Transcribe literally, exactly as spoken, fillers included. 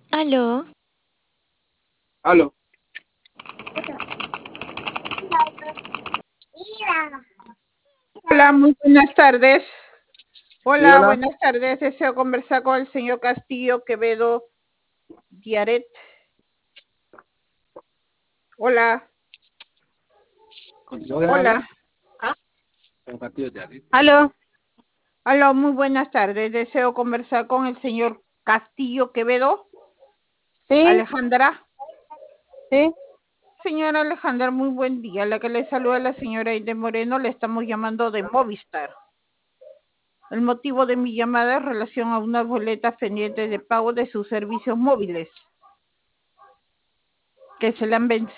Aló, Aló. Hola, muy buenas tardes. Sí, Hola, hola. buenas tardes. Deseo conversar con el señor Castillo Quevedo Diaret. Hola, ¿Contigo quieren hablar? hola. Con Castillo Terry. Aló, Aló, muy buenas tardes. Deseo conversar con el señor Castillo Quevedo. sí, Alejandra. sí, Señora Alejandra, muy buen día. La que le saluda la señora Aide Moreno, le estamos llamando de Movistar. El motivo de mi llamada es relación a unas boletas pendientes de pago de sus servicios móviles que se le han vencido